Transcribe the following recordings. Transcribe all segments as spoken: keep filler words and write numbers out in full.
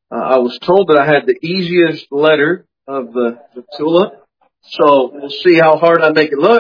Uh, I was told that I had the easiest letter of the, the tulip, so we'll see how hard I make it look,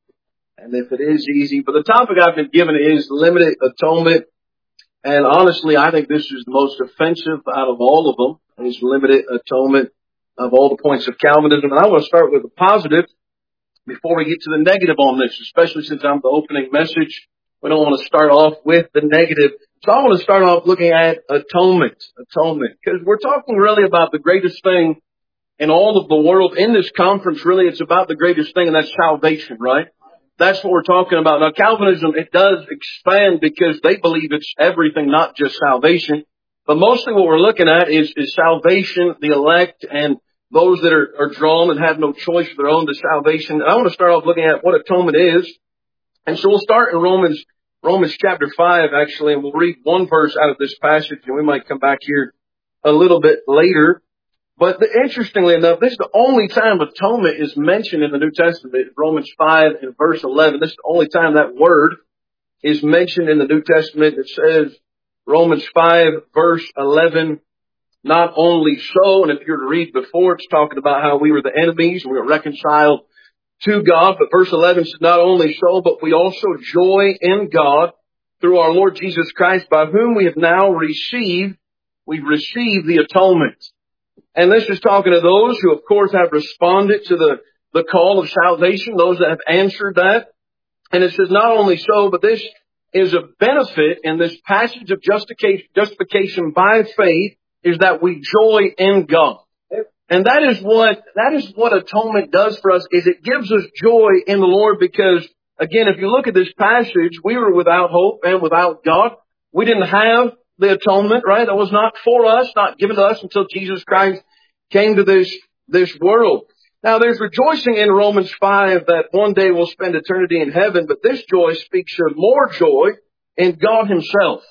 and if it is easy. But the topic I've been given is limited atonement, and honestly, I think this is the most offensive out of all of them, is limited atonement of all the points of Calvinism. And I want to start with the positive before we get to the negative on this, especially since I'm the opening message. We don't want to start off with the negative. So I want to start off looking at atonement, atonement, because we're talking really about the greatest thing in all of the world. In this conference, really, it's about the greatest thing, and that's salvation, right? That's what we're talking about. Now, Calvinism, it does expand because they believe it's everything, not just salvation. But mostly what we're looking at is, is salvation, the elect, and those that are, are drawn and have no choice of their own to salvation. And I want to start off looking at what atonement is. And so we'll start in Romans Romans chapter five, actually, and we'll read one verse out of this passage, and we might come back here a little bit later. But the, interestingly enough, this is the only time atonement is mentioned in the New Testament. Romans five and verse eleven. This is the only time that word is mentioned in the New Testament. It says, Romans five, verse eleven, not only so, and if you were to read before, it's talking about how we were the enemies and we were reconciled to God, but verse eleven says, not only so, but we also joy in God through our Lord Jesus Christ, by whom we have now received, we've received the atonement. And this is talking to those who, of course, have responded to the, the call of salvation, those that have answered that. And it says, not only so, but this is a benefit in this passage of justification, justification by faith, is that we joy in God. And that is what, that is what atonement does for us, is it gives us joy in the Lord because, again, if you look at this passage, we were without hope and without God. We didn't have the atonement, right? That was not for us, not given to us until Jesus Christ came to this, this world. Now there's rejoicing in Romans five that one day we'll spend eternity in heaven, but this joy speaks of more joy in God Himself.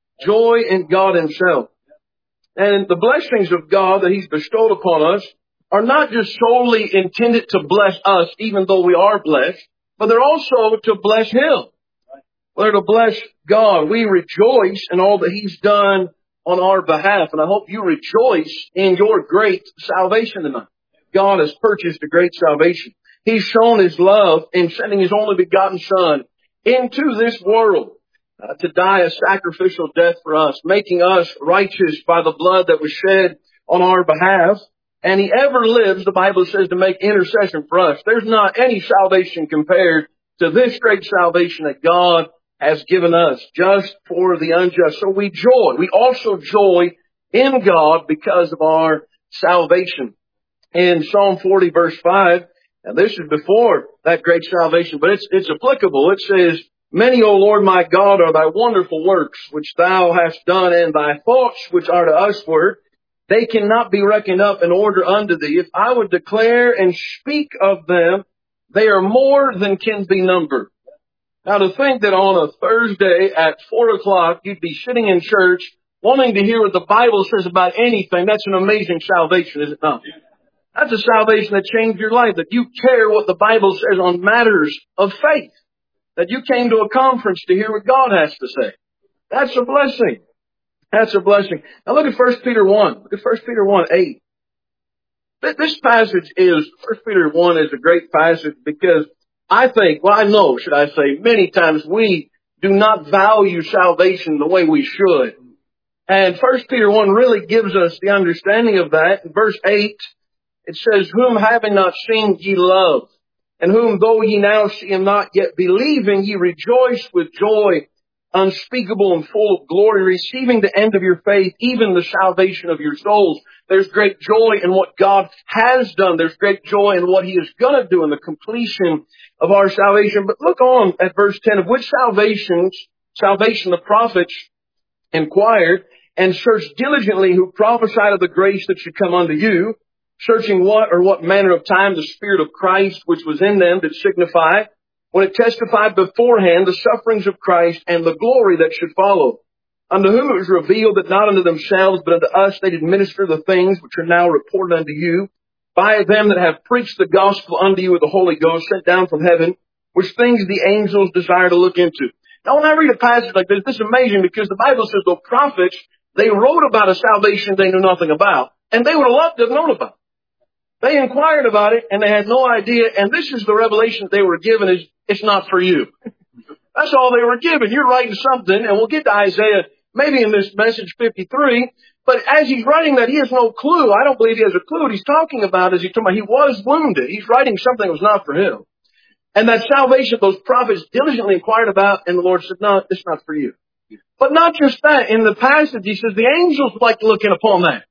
Joy in God Himself. And the blessings of God that He's bestowed upon us are not just solely intended to bless us, even though we are blessed, but they're also to bless Him. They're to bless God. We rejoice in all that He's done on our behalf. And I hope you rejoice in your great salvation tonight. God has purchased a great salvation. He's shown His love in sending His only begotten Son into this world. Uh, to die a sacrificial death for us, making us righteous by the blood that was shed on our behalf. And He ever lives, the Bible says, to make intercession for us. There's not any salvation compared to this great salvation that God has given us just for the unjust. So we joy. We also joy in God because of our salvation. In Psalm forty, verse five, and this is before that great salvation, but it's, it's applicable. It says, many, O Lord my God, are thy wonderful works, which thou hast done, and thy thoughts, which are to us word. They cannot be reckoned up in order unto thee. If I would declare and speak of them, they are more than can be numbered. Now to think that on a Thursday at four o'clock, you'd be sitting in church wanting to hear what the Bible says about anything, that's an amazing salvation, is it not? That's a salvation that changed your life, that you care what the Bible says on matters of faith. That you came to a conference to hear what God has to say. That's a blessing. That's a blessing. Now look at First Peter one. Look at First Peter one, eight. This passage is, First Peter one is a great passage because I think, well I know, should I say, many times we do not value salvation the way we should. And First Peter one really gives us the understanding of that. In verse eight, it says, whom having not seen ye love, and whom though ye now see Him not, yet believing, ye rejoice with joy unspeakable and full of glory, receiving the end of your faith, even the salvation of your souls. There's great joy in what God has done. There's great joy in what He is going to do in the completion of our salvation. But look on at verse ten, of which salvations, salvation the prophets inquired and searched diligently, who prophesied of the grace that should come unto you, searching what or what manner of time the Spirit of Christ which was in them did signify, when it testified beforehand the sufferings of Christ and the glory that should follow. Unto whom it was revealed that not unto themselves, but unto us they did minister the things which are now reported unto you, by them that have preached the gospel unto you with the Holy Ghost sent down from heaven, which things the angels desire to look into. Now when I read a passage like this, this is amazing because the Bible says the prophets They wrote about a salvation they knew nothing about, and they would have loved to have known about it. They inquired about it, and they had no idea, and this is the revelation they were given is, it's not for you. That's all they were given. You're writing something, and we'll get to Isaiah maybe in this message fifty-three, but as he's writing that, he has no clue. I don't believe he has a clue. What he's talking about is he's talking about he was wounded. He's writing something that was not for him. And that salvation those prophets diligently inquired about, and the Lord said, no, it's not for you. But not just that. In the passage, he says the angels would like to look in upon that.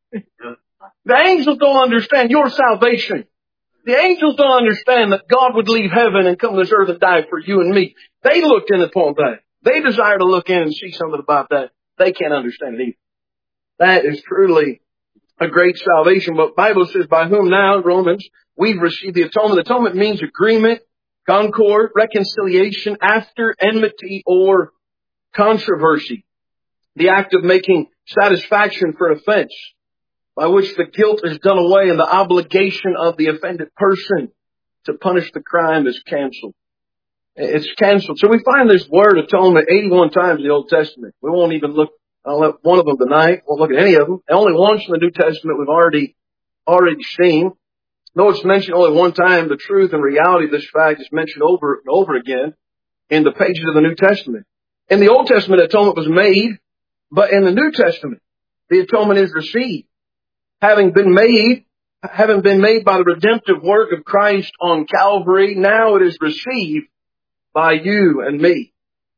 The angels don't understand your salvation. The angels don't understand that God would leave heaven and come to this earth and die for you and me. They looked in upon that. They desire to look in and see something about that. They can't understand it either. That is truly a great salvation. But the Bible says, by whom now, Romans, we've received the atonement. Atonement means agreement, concord, reconciliation after enmity or controversy. The act of making satisfaction for offense, by which the guilt is done away and the obligation of the offended person to punish the crime is canceled. It's canceled. So we find this word atonement eighty-one times in the Old Testament. We won't even look at one of them tonight. Won't look at any of them. And only once in the New Testament we've already, already seen. Though it's mentioned only one time, the truth and reality of this fact is mentioned over and over again in the pages of the New Testament. In the Old Testament, atonement was made, but in the New Testament, the atonement is received. Having been made, having been made by the redemptive work of Christ on Calvary, now it is received by you and me.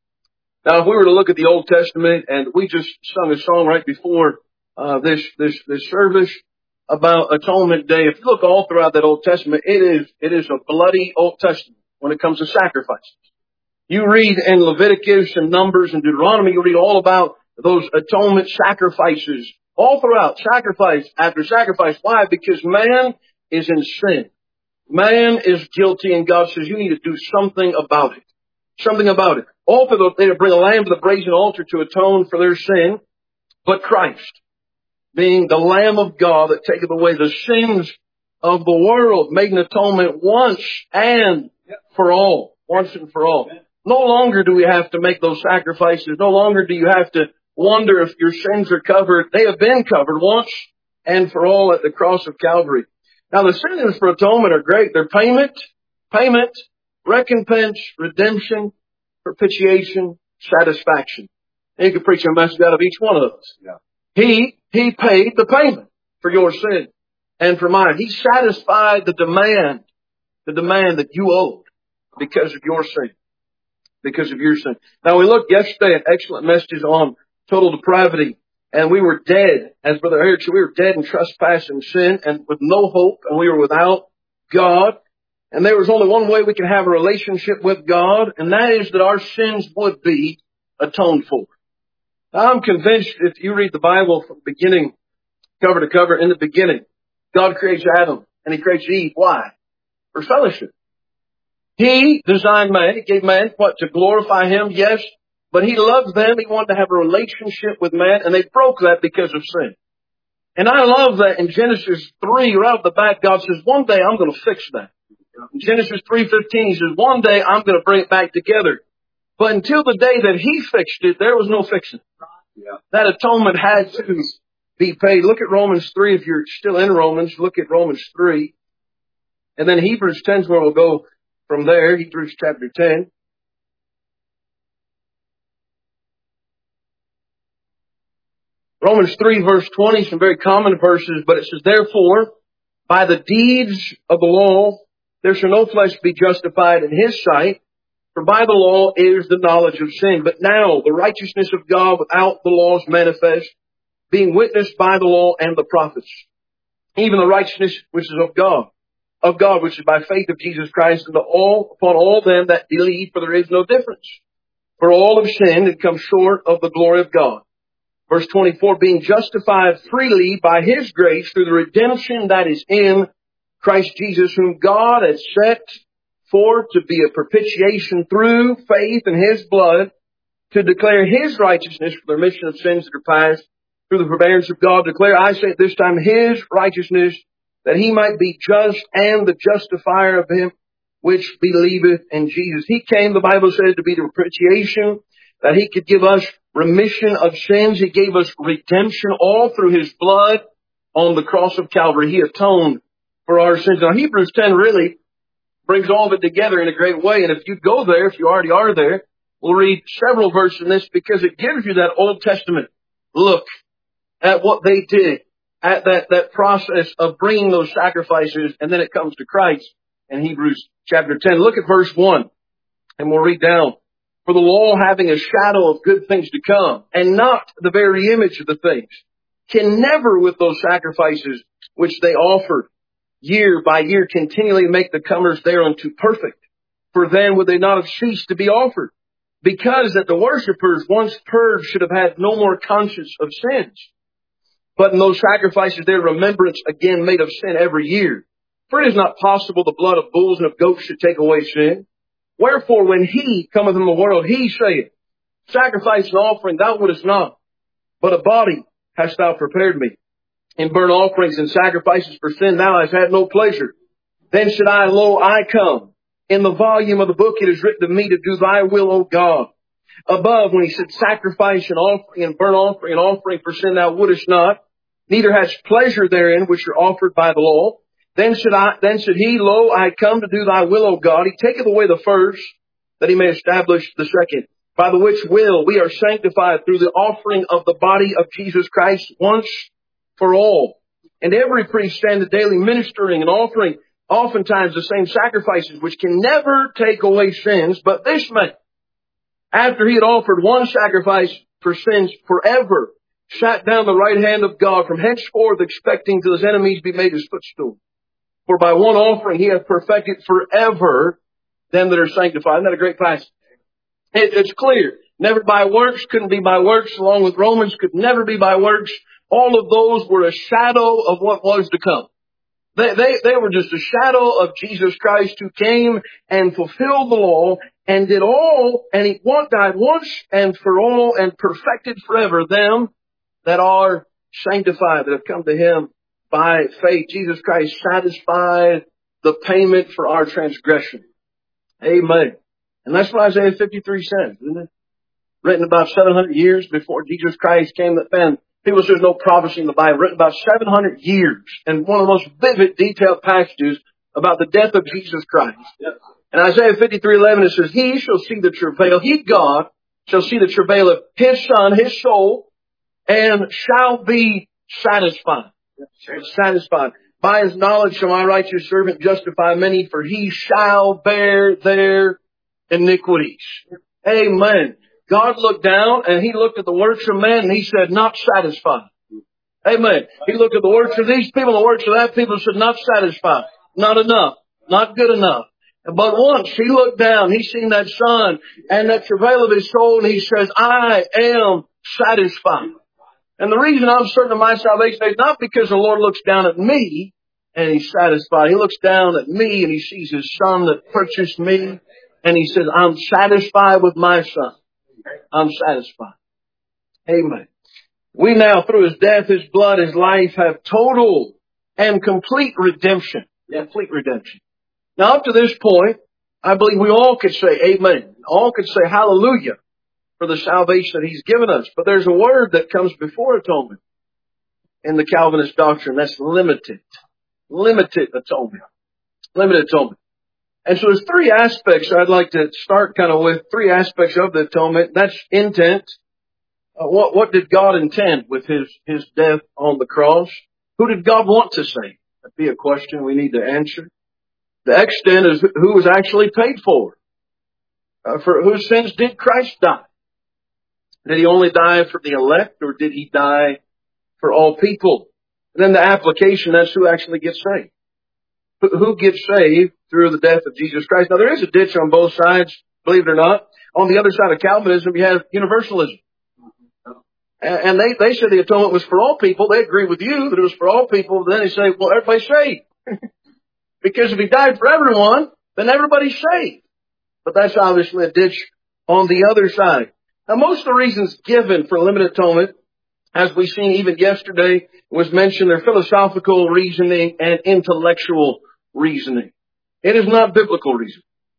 Now, if we were to look at the Old Testament, and we just sung a song right before uh, this this this service about Atonement Day. If you look all throughout that Old Testament, it is it is a bloody Old Testament when it comes to sacrifices. You read in Leviticus and Numbers and Deuteronomy, you read all about those atonement sacrifices. All throughout, sacrifice after sacrifice. Why? Because man is in sin. Man is guilty, and God says you need to do something about it. Something about it. All for they to bring a lamb to the brazen altar to atone for their sin, but Christ, being the Lamb of God that taketh away the sins of the world, made an atonement once and for all. Once and for all. No longer do we have to make those sacrifices. No longer do you have to wonder if your sins are covered. They have been covered once and for all at the cross of Calvary. Now the synonyms for atonement are great. They're payment, payment, recompense, redemption, propitiation, satisfaction. And you can preach a message out of each one of those. Yeah. He, He paid the payment for your sin and for mine. He satisfied the demand, the demand that you owed because of your sin. Because of your sin. Now we looked yesterday at excellent messages on total depravity, and we were dead, as Brother Eric said, we were dead in trespass and sin, and with no hope, and we were without God. And there was only one way we could have a relationship with God, and that is that our sins would be atoned for. Now, I'm convinced if you read the Bible from beginning, cover to cover, in the beginning, God creates Adam, and He creates Eve. Why? For fellowship. He designed man, He gave man, what, to glorify Him? Yes. But He loved them. He wanted to have a relationship with man, and they broke that because of sin. And I love that in Genesis three, right off the bat, God says, one day I'm going to fix that. In Genesis three fifteen, He says, one day I'm going to bring it back together. But until the day that He fixed it, there was no fixing it. Yeah. That atonement had to be paid. Look at Romans three. If you're still in Romans, look at Romans three. And then Hebrews ten is where we'll go from there. Hebrews chapter ten. Romans three verse twenty, some very common verses, but it says, therefore, by the deeds of the law, there shall no flesh be justified in His sight, for by the law is the knowledge of sin. But now the righteousness of God without the law is manifest, being witnessed by the law and the prophets, even the righteousness which is of God, of God which is by faith of Jesus Christ, and all upon all them that believe, for there is no difference. For all have sinned and come short of the glory of God. Verse twenty-four, being justified freely by His grace through the redemption that is in Christ Jesus, whom God has set forth to be a propitiation through faith in His blood, to declare His righteousness for the remission of sins that are past through the forbearance of God. Declare, I say at this time, His righteousness, that He might be just and the justifier of him which believeth in Jesus. He came, the Bible says, to be the propitiation, that He could give us remission of sins. He gave us redemption all through His blood on the cross of Calvary. He atoned for our sins. Now, Hebrews ten really brings all of it together in a great way. And if you go there, if you already are there, we'll read several verses in this because it gives you that Old Testament look at what they did, at that, that process of bringing those sacrifices, and then it comes to Christ in Hebrews chapter ten. Look at verse one, and we'll read down. For the law, having a shadow of good things to come, and not the very image of the things, can never with those sacrifices which they offered year by year continually make the comers thereunto perfect. For then would they not have ceased to be offered, because that the worshippers once purged should have had no more conscience of sins. But in those sacrifices their remembrance again made of sin every year. For it is not possible the blood of bulls and of goats should take away sin. Wherefore when He cometh in the world, He saith, Sacrifice and offering thou wouldest not, but a body hast thou prepared me. In burnt offerings and sacrifices for sin thou hast had no pleasure. Then said I, Lo, I come. In the volume of the book it is written of me to do thy will, O God. Above, when He said, Sacrifice and offering and burnt offering and offering for sin thou wouldest not, neither hast pleasure therein which are offered by the law. Then said I, then said He, Lo, I come to do thy will, O God. He taketh away the first, that He may establish the second. By the which will we are sanctified through the offering of the body of Jesus Christ once for all. And every priest standeth daily ministering and offering oftentimes the same sacrifices, which can never take away sins. But this man, after He had offered one sacrifice for sins forever, sat down the right hand of God, from henceforth expecting till His enemies be made His footstool. For by one offering He hath perfected forever them that are sanctified. Isn't that a great passage? It, it's clear. Never by works, couldn't be by works, along with Romans, could never be by works. All of those were a shadow of what was to come. They, they, they were just a shadow of Jesus Christ, who came and fulfilled the law and did all, and He died once and for all and perfected forever them that are sanctified, that have come to Him by faith. Jesus Christ satisfied the payment for our transgression. Amen. And that's what Isaiah fifty-three says, isn't it? Written about seven hundred years before Jesus Christ came. And people say there's no prophecy in the Bible. Written about seven hundred years. And one of the most vivid, detailed passages about the death of Jesus Christ. Yep. In Isaiah fifty-three eleven it says, He shall see the travail, He, God, shall see the travail of His Son, His soul, and shall be satisfied. Yep. Satisfied. By His knowledge shall my righteous servant justify many, for he shall bear their iniquities. Amen. God looked down and He looked at the works of man and He said, not satisfied. Amen. He looked at the works of these people, the works of that people, and said, not satisfied. Not enough. Not good enough. But once He looked down, He seen that Son and that travail of His soul, and He says, I am satisfied. And the reason I'm certain of my salvation is not because the Lord looks down at me and He's satisfied. He looks down at me and He sees His Son that purchased me, and He says, I'm satisfied with my Son. I'm satisfied. Amen. We now, through His death, His blood, His life, have total and complete redemption. Complete redemption. Now, up to this point, I believe we all could say amen. All could say hallelujah for the salvation that He's given us. But there's a word that comes before atonement in the Calvinist doctrine. That's limited. Limited atonement. Limited atonement. And so there's three aspects I'd like to start kind of with. Three aspects of the atonement. That's intent. Uh, what, what did God intend with His, His death on the cross? Who did God want to save? That'd be a question we need to answer. The extent is who was actually paid for. Uh, for whose sins did Christ die? Did He only die for the elect, or did He die for all people? And then the application, that's who actually gets saved. Who gets saved through the death of Jesus Christ? Now, there is a ditch on both sides, believe it or not. On the other side of Calvinism, you have universalism. And they, they say the atonement was for all people. They agree with you that it was for all people. Then they say, well, everybody's saved. Because if He died for everyone, then everybody's saved. But that's obviously a ditch on the other side. Now, most of the reasons given for limited atonement, as we've seen even yesterday, was mentioned, they're philosophical reasoning and intellectual reasoning. It is not biblical reasoning.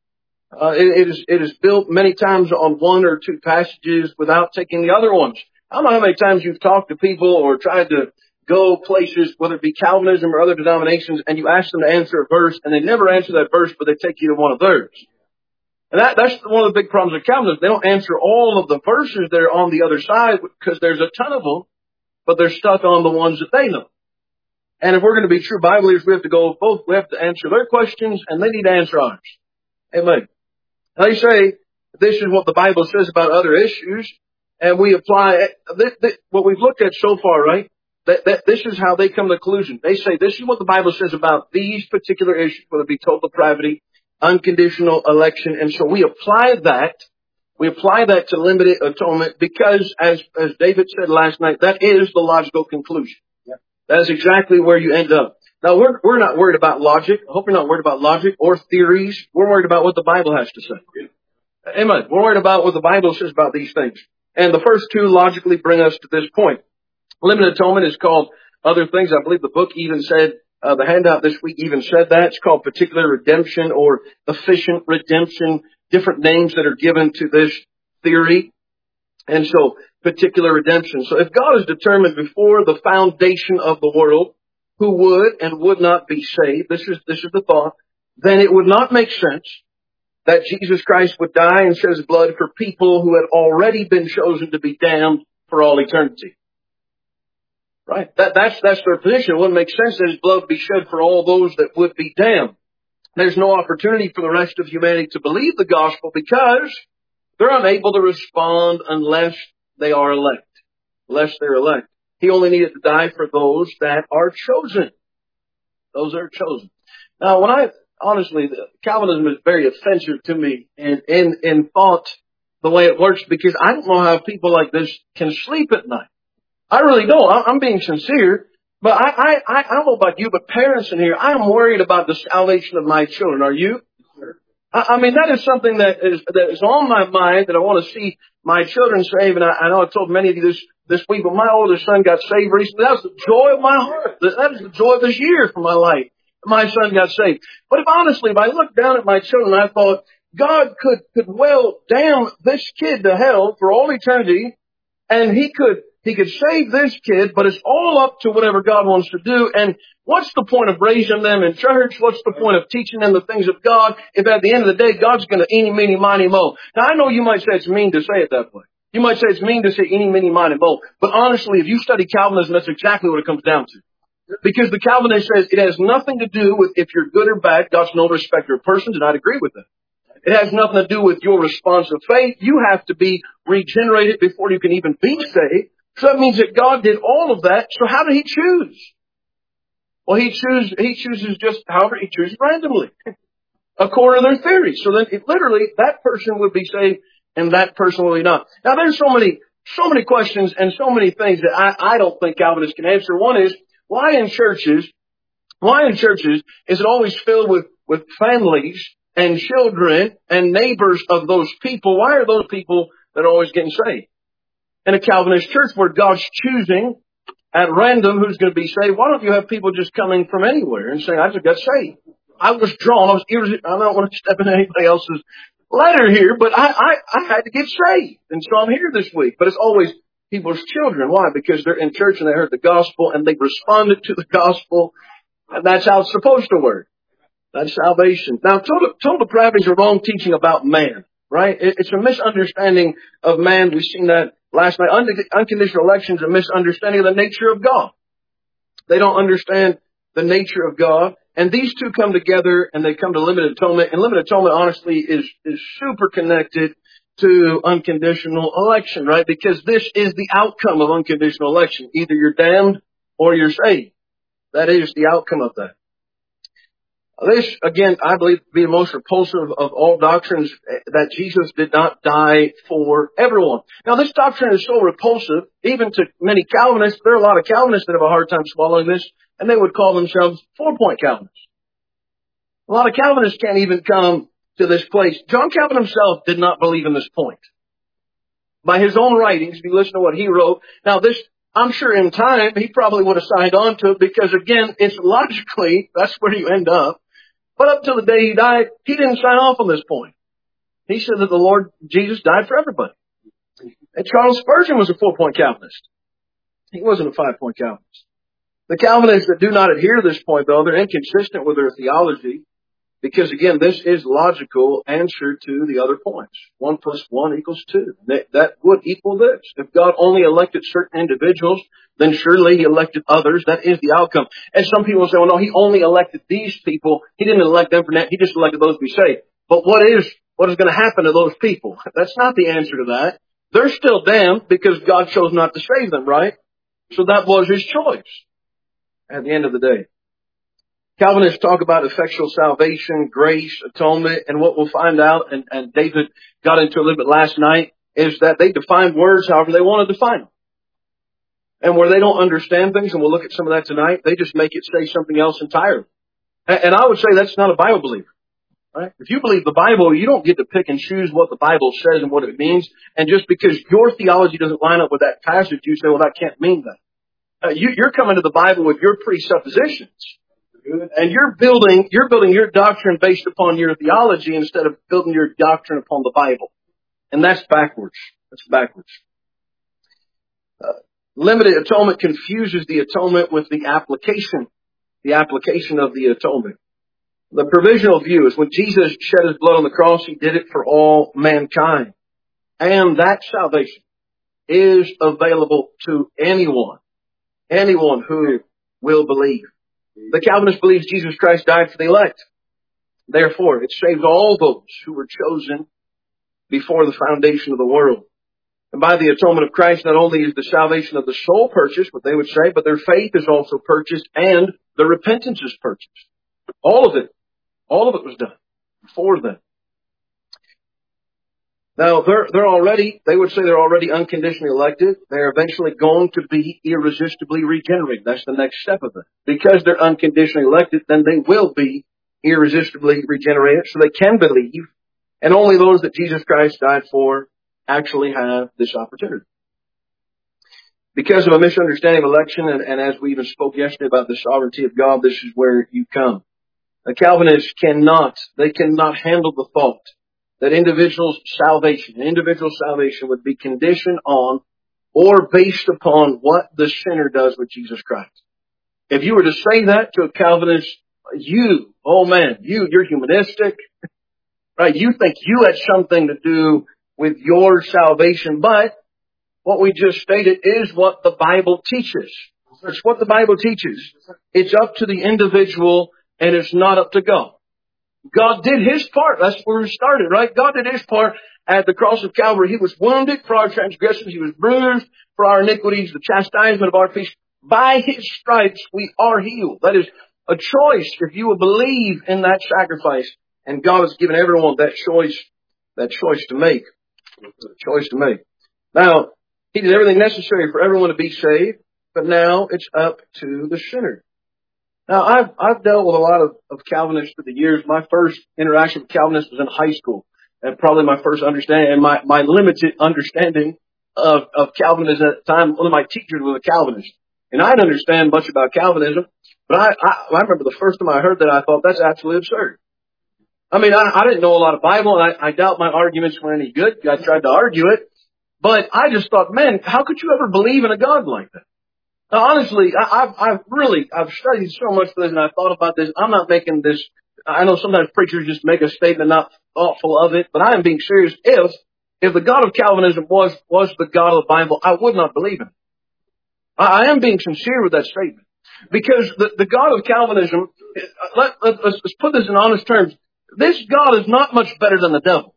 Uh, it, it is, it is built many times on one or two passages without taking the other ones. I don't know how many times you've talked to people or tried to go places, whether it be Calvinism or other denominations, and you ask them to answer a verse, and they never answer that verse, but they take you to one of theirs. And that, that's one of the big problems with Calvinism. They don't answer all of the verses that are on the other side because there's a ton of them, but they're stuck on the ones that they know. And if we're going to be true Bible believers, we have to go both. We have to answer their questions, and they need to answer ours. Amen. They say this is what the Bible says about other issues, and we apply this, this, what we've looked at so far, right? That, that this is how they come to the conclusion. They say this is what the Bible says about these particular issues, whether it be total depravity, unconditional election, and so we apply that. We apply that to limited atonement because, as as David said last night, that is the logical conclusion. Yeah. That is exactly where you end up. Now, we're we're not worried about logic. I hope you're not worried about logic or theories. We're worried about what the Bible has to say. Amen. We're worried about what the Bible says about these things. And the first two logically bring us to this point. Limited atonement is called other things. I believe the book even said, uh, the handout this week even said that. It's called particular redemption or efficient redemption, different names that are given to this theory. And so, particular redemption. So if God is determined before the foundation of the world who would and would not be saved, this is, this is the thought, then it would not make sense that Jesus Christ would die and shed his blood for people who had already been chosen to be damned for all eternity. Right? That, that's, that's their position. It wouldn't make sense that his blood would be shed for all those that would be damned. There's no opportunity for the rest of humanity to believe the gospel because they're unable to respond unless they are elect. Unless they're elect. He only needed to die for those that are chosen. Those that are chosen. Now, when I, honestly, Calvinism is very offensive to me in, in, in thought, the way it works, because I don't know how people like this can sleep at night. I really don't. I'm being sincere. But I, I, I don't know about you, but parents in here, I'm worried about the salvation of my children. Are you? I, I mean, that is something that is, that is on my mind, that I want to see my children saved. And I, I know I told many of you this, this week, but my oldest son got saved recently. That was the joy of my heart. That is the joy of this year for my life. My son got saved. But if honestly, if I looked down at my children, I thought, God could, could well damn this kid to hell for all eternity, and he could, he could save this kid, but it's all up to whatever God wants to do. And what's the point of raising them in church? What's the point of teaching them the things of God if at the end of the day, God's going to eeny, meeny, miny, mo? Now, I know you might say it's mean to say it that way. You might say it's mean to say eeny, meeny, miny, mo. But honestly, if you study Calvinism, that's exactly what it comes down to. Because the Calvinist says it has nothing to do with if you're good or bad. God's no respecter of persons, and I'd agree with that. It has nothing to do with your response of faith. You have to be regenerated before you can even be saved. So that means that God did all of that. So how did he choose? Well, he chooses, he chooses just however he chooses randomly, according to their theory. So then it, literally that person would be saved and that person will be not. Now there's so many, so many questions and so many things that I, I don't think Calvinists can answer. One is, why in churches, why in churches is it always filled with, with families and children and neighbors of those people? Why are those people that are always getting saved? In a Calvinist church where God's choosing at random who's going to be saved, why don't you have people just coming from anywhere and saying, I just got saved? I was drawn. I was irresistible. I don't want to step in anybody else's letter here, but I, I, I had to get saved. And so I'm here this week. But it's always people's children. Why? Because they're in church and they heard the gospel and they responded to the gospel. And that's how it's supposed to work. That's salvation. Now, total, total depravity is a wrong teaching about man, right? It, it's a misunderstanding of man. We've seen that last night. Unconditional election is a misunderstanding of the nature of God. They don't understand the nature of God. And these two come together and they come to limited atonement. And limited atonement, honestly, is, is super connected to unconditional election, right? Because this is the outcome of unconditional election. Either you're damned or you're saved. That is the outcome of that. This, again, I believe to be the most repulsive of all doctrines, that Jesus did not die for everyone. Now, this doctrine is so repulsive, even to many Calvinists. There are a lot of Calvinists that have a hard time swallowing this, and they would call themselves four-point Calvinists. A lot of Calvinists can't even come to this place. John Calvin himself did not believe in this point. By his own writings, if you listen to what he wrote, now this, I'm sure in time, he probably would have signed on to it because, again, it's logically, that's where you end up. But up till the day he died, he didn't sign off on this point. He said that the Lord Jesus died for everybody. And Charles Spurgeon was a four-point Calvinist. He wasn't a five-point Calvinist. The Calvinists that do not adhere to this point, though, they're inconsistent with their theology because, again, this is logical answer to the other points. One plus one equals two. That, that would equal this. If God only elected certain individuals, then surely He elected others. That is the outcome. And some people say, well, no, He only elected these people. He didn't elect them for that. He just elected those to be saved. But what is, what is going to happen to those people? That's not the answer to that. They're still damned because God chose not to save them, right? So that was His choice at the end of the day. Calvinists talk about effectual salvation, grace, atonement, and what we'll find out, and, and David got into a little bit last night, is that they define words however they want to define them. And where they don't understand things, and we'll look at some of that tonight, they just make it say something else entirely. And, and I would say that's not a Bible believer. Right? If you believe the Bible, you don't get to pick and choose what the Bible says and what it means. And just because your theology doesn't line up with that passage, you say, well, that can't mean that. Uh, you, you're coming to the Bible with your presuppositions. And you're building, you're building your doctrine based upon your theology instead of building your doctrine upon the Bible. And that's backwards. That's backwards. Uh, limited atonement confuses the atonement with the application, the application of the atonement. The provisional view is when Jesus shed His blood on the cross, He did it for all mankind. And that salvation is available to anyone, anyone who will believe. The Calvinist believes Jesus Christ died for the elect. Therefore, it saves all those who were chosen before the foundation of the world. And by the atonement of Christ, not only is the salvation of the soul purchased, what they would say, but their faith is also purchased and the repentance is purchased. All of it. All of it was done for them. Now, they're, they're already, they would say they're already unconditionally elected. They're eventually going to be irresistibly regenerated. That's the next step of it. Because they're unconditionally elected, then they will be irresistibly regenerated so they can believe. And only those that Jesus Christ died for actually have this opportunity. Because of a misunderstanding of election, and, and as we even spoke yesterday about the sovereignty of God, this is where you come. The Calvinists cannot, they cannot handle the thought that individuals' salvation, individual salvation would be conditioned on or based upon what the sinner does with Jesus Christ. If you were to say that to a Calvinist, you, oh man, you, you're humanistic, right? You think you had something to do with your salvation, but what we just stated is what the Bible teaches. It's what the Bible teaches. It's up to the individual and it's not up to God. God did His part. That's where we started, right? God did His part at the cross of Calvary. He was wounded for our transgressions. He was bruised for our iniquities, the chastisement of our peace. By His stripes, we are healed. That is a choice if you will believe in that sacrifice. And God has given everyone that choice, that choice to make. Choice to make. Now, He did everything necessary for everyone to be saved, but now it's up to the sinner. Now, I've, I've dealt with a lot of, of Calvinists for the years. My first interaction with Calvinists was in high school. And probably my first understanding, and my, my limited understanding of, of Calvinism at the time, one of my teachers was a Calvinist. And I didn't understand much about Calvinism, but I, I, I remember the first time I heard that, I thought, that's absolutely absurd. I mean, I, I didn't know a lot of Bible, and I, I doubt my arguments were any good. I tried to argue it. But I just thought, man, how could you ever believe in a God like that? Now, honestly, I, I've, I've really, I've studied so much for this and I've thought about this. I'm not making this, I know sometimes preachers just make a statement not thoughtful of it, but I am being serious. If, if the God of Calvinism was, was the God of the Bible, I would not believe him. I, I am being sincere with that statement. Because the, the God of Calvinism, let, let, let's, let's put this in honest terms. This God is not much better than the devil.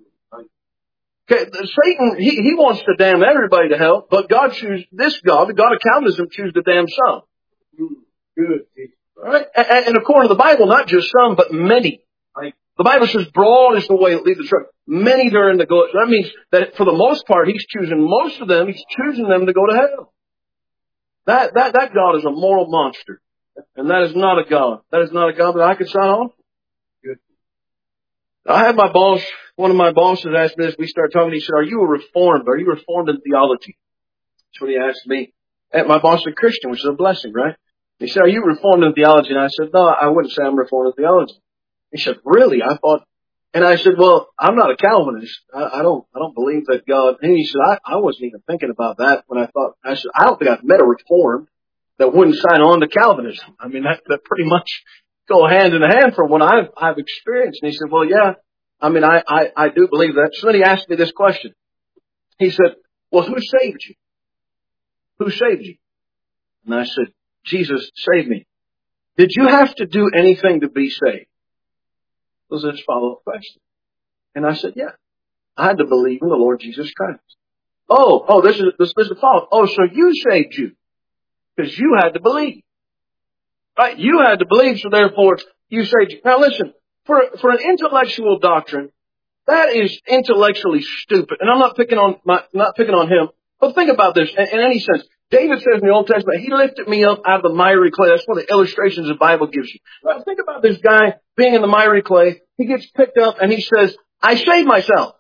Okay, Satan, he, he wants to damn everybody to hell, but God chooses, this God, the God of Calvinism, chooses to damn some. Good. All right? And, and according to the Bible, not just some, but many. Right? The Bible says broad is the way that leads the truth. Many are in the go. That means that for the most part, He's choosing most of them, He's choosing them to go to hell. That, that, that God is a moral monster. And that is not a God. That is not a God that I could sign on. Good. I had my boss, one of my bosses asked me this. We started talking. He said, are you a reformed? Are you reformed in theology? That's what he asked me. And my boss was a Christian, which is a blessing, right? He said, are you reformed in theology? And I said, no, I wouldn't say I'm reformed in theology. He said, really? I thought And I said, well, I'm not a Calvinist. I, I don't, I don't believe that God, and he said, I, I wasn't even thinking about that when I thought, I said, I don't think I've met a Reformed that wouldn't sign on to Calvinism. I mean, that, that pretty much go hand in hand from what I've, I've experienced. And he said, well, yeah, I mean, I, I, I do believe that. So then he asked me this question. He said, well, who saved you? Who saved you? And I said, Jesus saved me. Did you have to do anything to be saved? Was his follow-up question. And I said, yeah, I had to believe in the Lord Jesus Christ. Oh, oh, this is, this is the follow-up. Oh, so you saved you. Because you had to believe. Right? You had to believe, so therefore you saved you. Now listen, for, for an intellectual doctrine, that is intellectually stupid. And I'm not picking on my, not picking on him. But think about this in, in any sense. David says in the Old Testament, he lifted me up out of the miry clay. That's one of the illustrations the Bible gives you. Now, think about this guy being in the miry clay. He gets picked up and he says, I saved myself.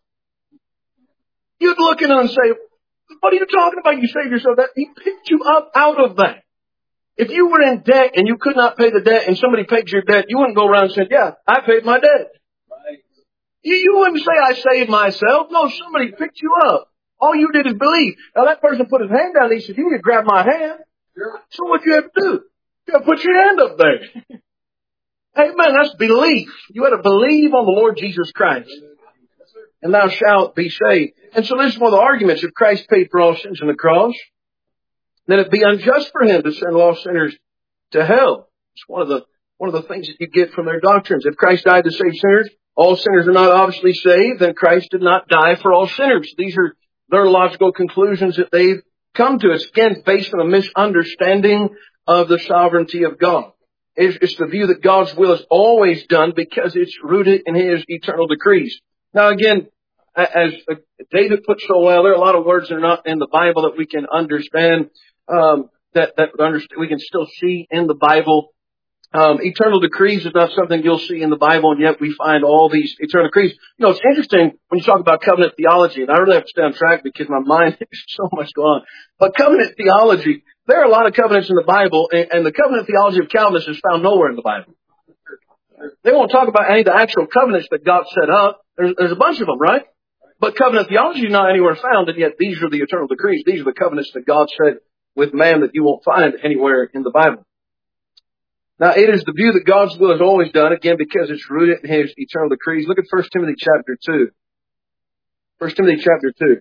You'd look at him and say, what are you talking about? You saved yourself. That he picked you up out of that. If you were in debt and you could not pay the debt and somebody paid your debt, you wouldn't go around and say, yeah, I paid my debt. Right. You, you wouldn't say I saved myself. No, somebody picked you up. All you did is believe. Now that person put his hand down and he said, you need to grab my hand. Sure. So what you have to do? You have to put your hand up there. Amen. That's belief. You had to believe on the Lord Jesus Christ. And thou shalt be saved. And so this is one of the arguments. If Christ paid for all sins on the cross, then it'd be unjust for him to send lost sinners to hell. It's one of the, one of the things that you get from their doctrines. If Christ died to save sinners, all sinners are not obviously saved, then Christ did not die for all sinners. These are their logical conclusions that they've come to. It's again based on a misunderstanding of the sovereignty of God. It's, it's the view that God's will is always done because it's rooted in His eternal decrees. Now again, as David put so well, there are a lot of words that are not in the Bible that we can understand, um, that, that we can still see in the Bible. Um, eternal decrees is not something you'll see in the Bible, and yet we find all these eternal decrees. You know, it's interesting when you talk about covenant theology, and I really have to stay on track because my mind is so much going on. But covenant theology, there are a lot of covenants in the Bible, and, and the covenant theology of Calvinists is found nowhere in the Bible. They won't talk about any of the actual covenants that God set up. There's, there's a bunch of them, right? But covenant theology is not anywhere found, and yet these are the eternal decrees. These are the covenants that God set with man that you won't find anywhere in the Bible. Now, it is the view that God's will is always done, again, because it's rooted in His eternal decrees. Look at First Timothy chapter two. First Timothy chapter two.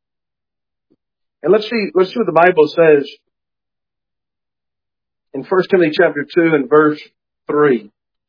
And let's see, let's see what the Bible says in First Timothy chapter two and verse three.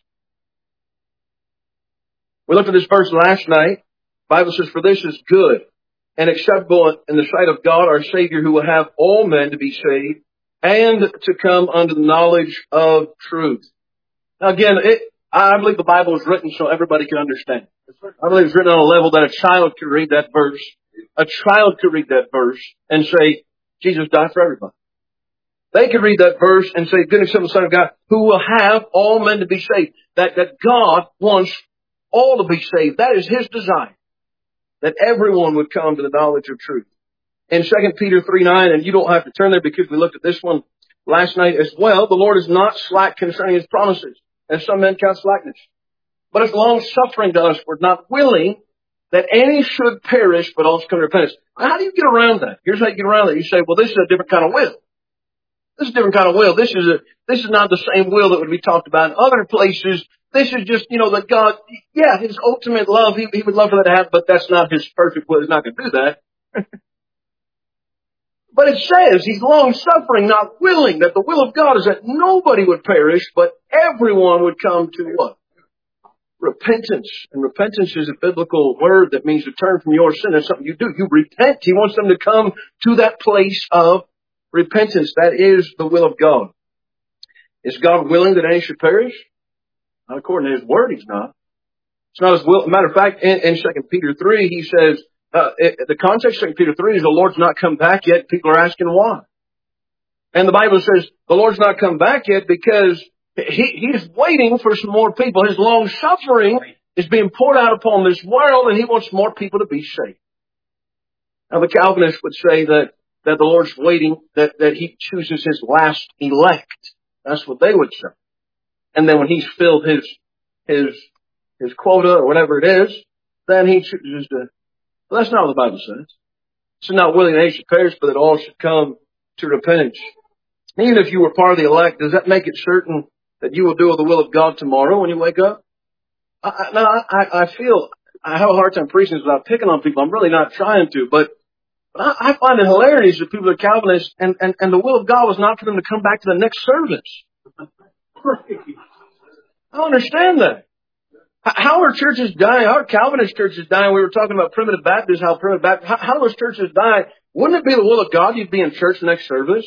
We looked at this verse last night. The Bible says, for this is good and acceptable in the sight of God, our Savior, who will have all men to be saved and to come unto the knowledge of truth. Now again, it, I believe the Bible is written so everybody can understand. I believe it's written on a level that a child could read that verse. A child could read that verse and say, Jesus died for everybody. They could read that verse and say, good and simple Son of God, who will have all men to be saved. That, that God wants all to be saved. That is His design. That everyone would come to the knowledge of truth. In Second Peter three nine, and you don't have to turn there because we looked at this one last night as well, the Lord is not slack concerning His promises, as some men count slackness, but is long suffering to us. We're not willing that any should perish, but also come to repentance. How do you get around that? Here's how you get around that. You say, well, this is a different kind of will. This is a different kind of will. This is a, this is not the same will that would be talked about in other places. This is just, you know, that God, yeah, His ultimate love, He, he would love for that to happen, but that's not His perfect will. He's not going to do that. But it says He's long-suffering, not willing, that the will of God is that nobody would perish, but everyone would come to what? Repentance. And repentance is a biblical word that means to turn from your sin. That's something you do. You repent. He wants them to come to that place of repentance. That is the will of God. Is God willing that any should perish? Not according to His word, He's not. It's not His will. As a matter of fact, in, in Second Peter three, He says, Uh, it, the context of Second Peter three is the Lord's not come back yet. People are asking why. And the Bible says the Lord's not come back yet because he, He's waiting for some more people. His long suffering is being poured out upon this world, and He wants more people to be saved. Now the Calvinists would say that, that the Lord's waiting, that, that He chooses His last elect. That's what they would say. And then when He's filled His, His, his quota or whatever it is, then he chooses to. Well, that's not what the Bible says. It's not willing that they should perish, but that all should come to repentance. Even if you were part of the elect, does that make it certain that you will do the will of God tomorrow when you wake up? I, I, no, I, I feel I have a hard time preaching this without picking on people. I'm really not trying to, but, but I, I find it hilarious that people are Calvinists, and, and, and the will of God was not for them to come back to the next service. I don't understand that. How are churches dying? How are Calvinist churches dying? We were talking about primitive Baptists, how primitive Baptists, how, how those churches die. Wouldn't it be the will of God you'd be in church next service?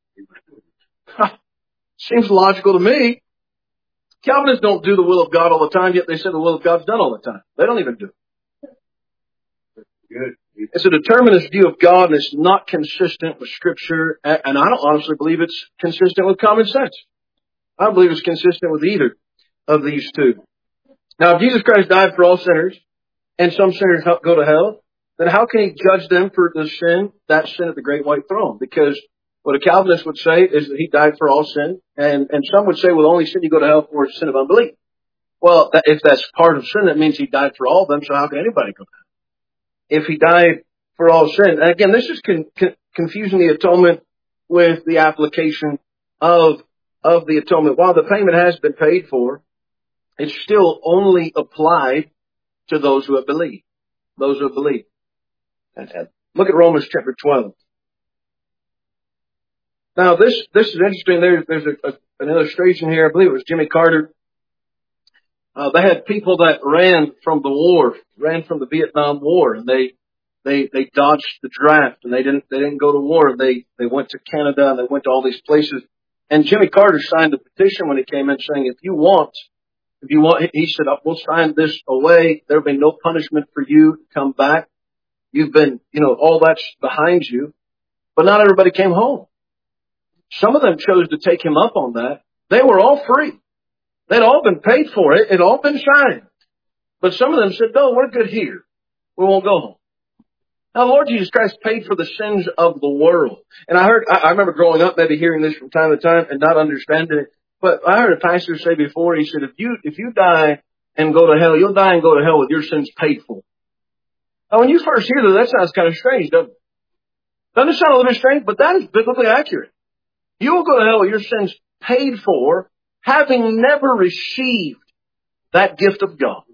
Seems logical to me. Calvinists don't do the will of God all the time, yet they say the will of God's done all the time. They don't even do it. Good. It's a determinist view of God, and it's not consistent with Scripture, and I don't honestly believe it's consistent with common sense. I don't believe it's consistent with either of these two. Now, if Jesus Christ died for all sinners, and some sinners go to hell, then how can He judge them for the sin, that sin at the great white throne? Because what a Calvinist would say is that He died for all sin, and, and some would say, well, the only sin you go to hell for is sin of unbelief. Well, that, if that's part of sin, that means He died for all of them, so how can anybody go to hell? If He died for all sin, and again, this is con, con, confusing the atonement with the application of, of the atonement. While the payment has been paid for, it's still only applied to those who have believed. Those who have believed. Look at Romans chapter twelve. Now, this this is interesting. There, there's a, a, an illustration here. I believe it was Jimmy Carter. Uh, they had people that ran from the war, ran from the Vietnam War, and they they they dodged the draft, and they didn't they didn't go to war. They they went to Canada, and they went to all these places. And Jimmy Carter signed a petition when he came in, saying, "If you want." If you want, he said, we'll sign this away. There'll be no punishment for you to come back. You've been, you know, all that's behind you. But not everybody came home. Some of them chose to take him up on that. They were all free. They'd all been paid for it. It'd all been signed. But some of them said, no, we're good here. We won't go home. Now, the Lord Jesus Christ paid for the sins of the world. And I heard, I remember growing up, maybe hearing this from time to time and not understanding it. But I heard a pastor say before, he said, if you, if you die and go to hell, you'll die and go to hell with your sins paid for. Now, when you first hear that, that sounds kind of strange, doesn't it? Doesn't it sound a little bit strange? But that is biblically accurate. You will go to hell with your sins paid for, having never received that gift of God.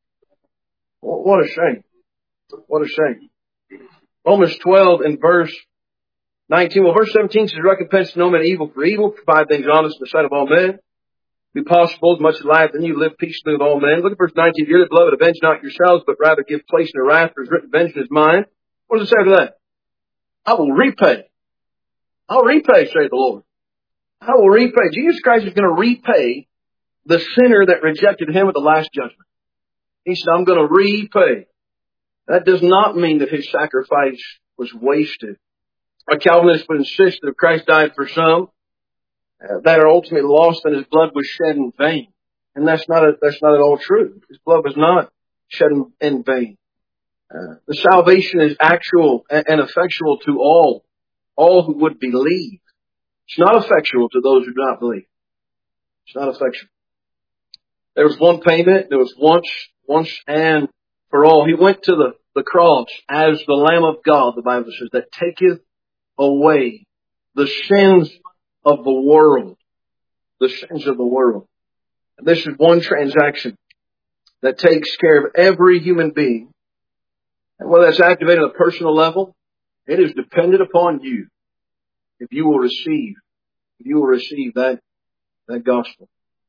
What a shame. What a shame. Romans twelve and verse nineteen. Well, verse seventeen says, recompense no man evil for evil, provide things honest in the sight of all men. Be possible, as much as life, then you live peaceably with all men. Look at verse nineteen. Dearly beloved, avenge not yourselves, but rather give place in the wrath, for it is written, vengeance is mine. What does it say after that? I will repay. I'll repay, saith the Lord. I will repay. Jesus Christ is going to repay the sinner that rejected Him at the last judgment. He said, I'm going to repay. That does not mean that His sacrifice was wasted. A Calvinist would insist that if Christ died for some, uh, that are ultimately lost, and His blood was shed in vain. And that's not a, that's not at all true. His blood was not shed in, in vain. Uh, the salvation is actual and, and effectual to all, all who would believe. It's not effectual to those who do not believe. It's not effectual. There was one payment. There was once, once and for all. He went to the, the cross as the Lamb of God, the Bible says, that taketh away the sins of the world. The sins of the world. And this is one transaction that takes care of every human being. And whether that's activated at a personal level, it is dependent upon you. If you will receive, if you will receive that, that gospel.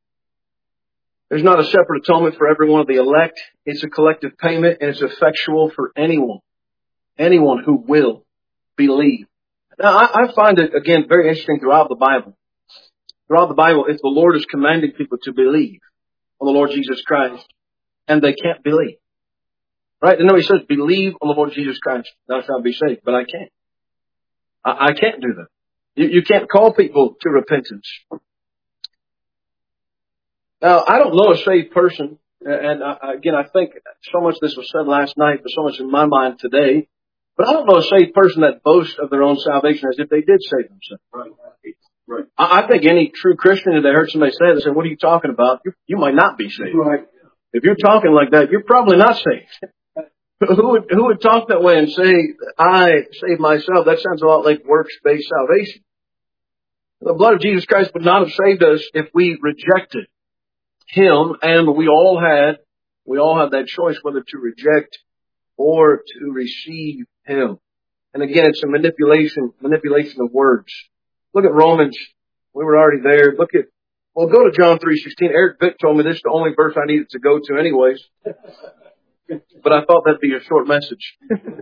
There's not a separate atonement for every one of the elect. It's a collective payment, and it's effectual for anyone. Anyone who will believe. Now, I, I find it, again, very interesting throughout the Bible. Throughout the Bible, if the Lord is commanding people to believe on the Lord Jesus Christ, and they can't believe. Right? And no, He says, believe on the Lord Jesus Christ, thou shalt be saved. But I can't. I, I can't do that. You, you can't call people to repentance. Now, I don't know a saved person, and I, again, I think so much of this was said last night, but so much in my mind today, but I don't know a saved person that boasts of their own salvation as if they did save themselves. Right. Right. I, I think any true Christian, if they heard somebody say that, they say, what are you talking about? You, you might not be saved. Right. If you're talking like that, you're probably not saved. Who would, who would talk that way and say, I save myself? That sounds a lot like works-based salvation. The blood of Jesus Christ would not have saved us if we rejected Him, and we all had, we all had that choice whether to reject or to receive Him. And again, it's a manipulation, manipulation of words. Look at Romans. We were already there. Look at, well, go to John three sixteen. Eric Vick told me this is the only verse I needed to go to anyways. But I thought that'd be a short message.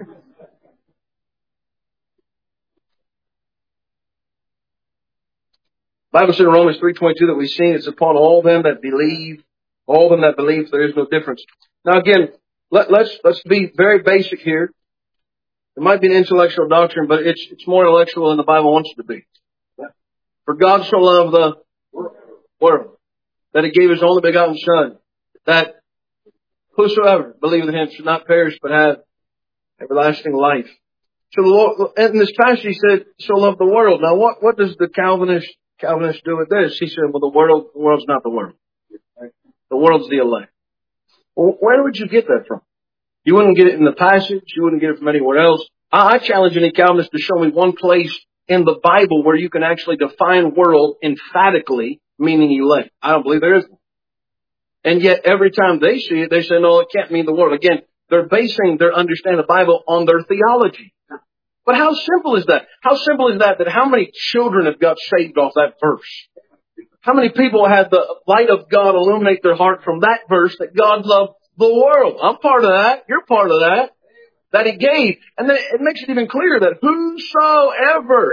Bible said in Romans three twenty-two that we've seen it's upon all them that believe, all them that believe, there is no difference. Now again, let, let's, let's be very basic here. It might be an intellectual doctrine, but it's, it's more intellectual than the Bible wants it to be. For God so loved the world that He gave His only begotten Son, that whosoever believeth in Him should not perish but have everlasting life. So the Lord, in this passage He said, so loved the world. Now what, what does the Calvinist, Calvinist do with this? He said, well the world, the world's not the world. The world's the elect. Well, where would you get that from? You wouldn't get it in the passage. You wouldn't get it from anywhere else. I, I challenge any Calvinist to show me one place in the Bible where you can actually define world emphatically, meaning elect. I don't believe there is one. And yet every time they see it, they say, no, it can't mean the world. Again, they're basing their understanding of the Bible on their theology. But how simple is that? How simple is that, that how many children have got saved off that verse? How many people had the light of God illuminate their heart from that verse that God loved the world? I'm part of that. You're part of that. That He gave. And then it makes it even clearer that whosoever,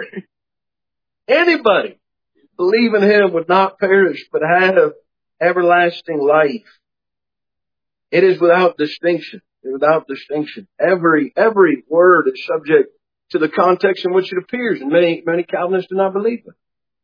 anybody, believe in Him would not perish but have everlasting life. It is without distinction. Without distinction. Every, every word is subject to the context in which it appears. And many, many Calvinists do not believe it.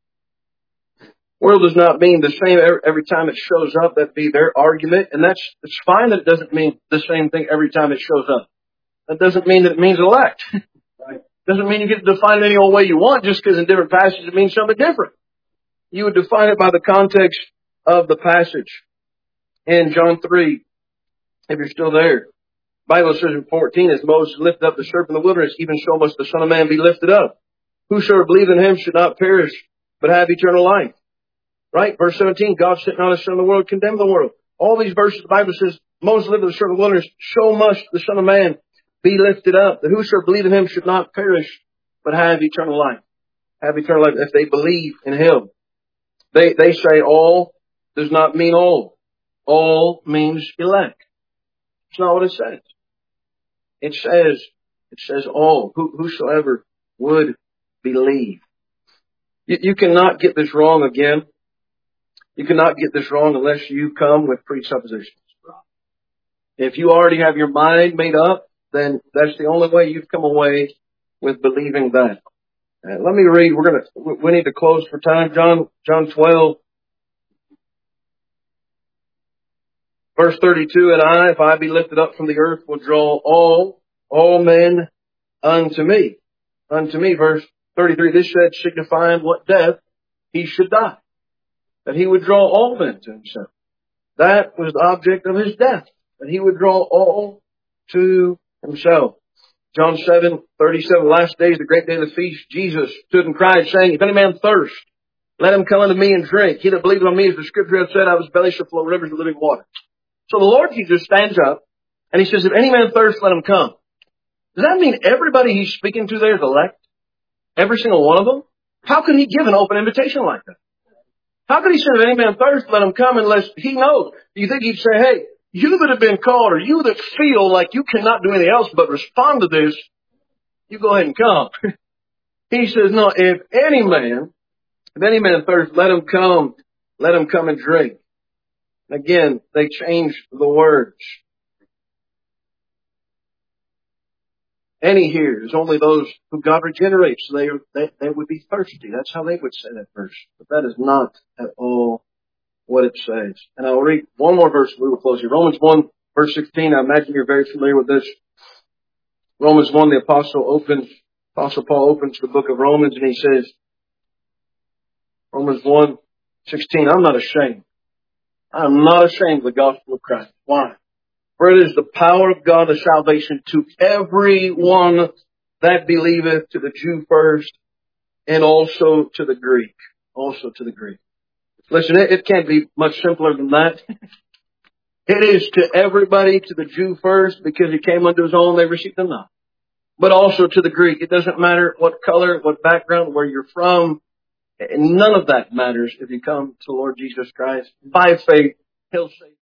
World does not mean the same every time it shows up. That'd be their argument. And that's, it's fine that it doesn't mean the same thing every time it shows up. That doesn't mean that it means elect. Right. Doesn't mean you get to define it any old way you want just because in different passages it means something different. You would define it by the context of the passage. In John three, if you're still there, the Bible says in fourteen, as Moses lifted up the serpent in the wilderness, even so must the Son of Man be lifted up. Whosoever believes in Him should not perish, but have eternal life. Right? Verse seventeen, God sent not His Son in the world, condemn the world. All these verses, the Bible says, Moses lifted up the serpent in the wilderness, so must the Son of Man be lifted up, that whosoever believes in Him should not perish, but have eternal life. Have eternal life if they believe in Him. They, they say all does not mean all. All means elect. It's not what it says. It says, it says all, who, whosoever would believe. You, you cannot get this wrong again. You cannot get this wrong unless you come with presuppositions. If you already have your mind made up, then that's the only way you've come away with believing that. Uh, let me read. We're gonna. We need to close for time. John, John twelve, verse thirty-two. And I, if I be lifted up from the earth, will draw all, all men unto me, unto me. Verse thirty-three. This said, signifying what death He should die, that He would draw all men to Himself. That was the object of His death, that He would draw all to Himself. John seven thirty-seven, last days, the great day of the feast, Jesus stood and cried, saying, if any man thirst, let him come unto me and drink. He that believeth on me, as the Scripture hath said, out of his belly shall flow rivers of living water. So the Lord Jesus stands up and He says, if any man thirst, let him come. Does that mean everybody He's speaking to there is elect? Every single one of them? How could He give an open invitation like that? How could He say, if any man thirst, let him come, unless He knows? Do you think He'd say, hey, you that have been called, or you that feel like you cannot do anything else but respond to this, you go ahead and come. He says, no, if any man, if any man thirst, let him come, let him come and drink. Again, they changed the words. Any here is only those who God regenerates. They, they, they would be thirsty. That's how they would say that verse. But that is not at all what it says. And I'll read one more verse and we will close here. Romans one, verse sixteen. I imagine you're very familiar with this. Romans one, the apostle opens, Apostle Paul opens the book of Romans and he says, Romans one, sixteen, I'm not ashamed. I'm not ashamed of the gospel of Christ. Why? For it is the power of God of salvation to everyone that believeth, to the Jew first, and also to the Greek. Also to the Greek. Listen, it, it can't be much simpler than that. It is to everybody, to the Jew first, because he came unto his own, they received him not. But also to the Greek. It doesn't matter what color, what background, where you're from. None of that matters if you come to the Lord Jesus Christ. By faith, He'll save you.